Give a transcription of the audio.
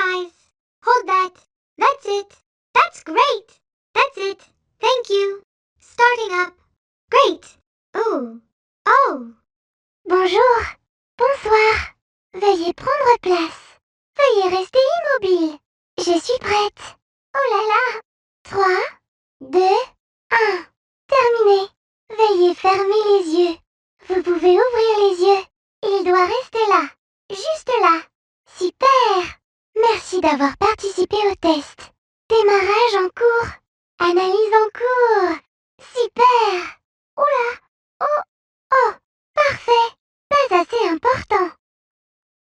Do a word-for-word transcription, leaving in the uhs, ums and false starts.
eyes. Hold that. That's it. That's great. That's it. Thank you. Starting up. Great. Ooh. Oh. Bonjour. Bonsoir. Veuillez prendre place. Veuillez rester immobile. Je suis prête. Oh là là. Trois, deux, un. Terminé. Veuillez fermer les yeux. Vous pouvez ouvrir les yeux. Il doit rester là. Juste là. Super. Merci d'avoir participé au test. Démarrage en cours. Analyse en cours. Super. Oula. Oh. Oh. Parfait. Pas assez important.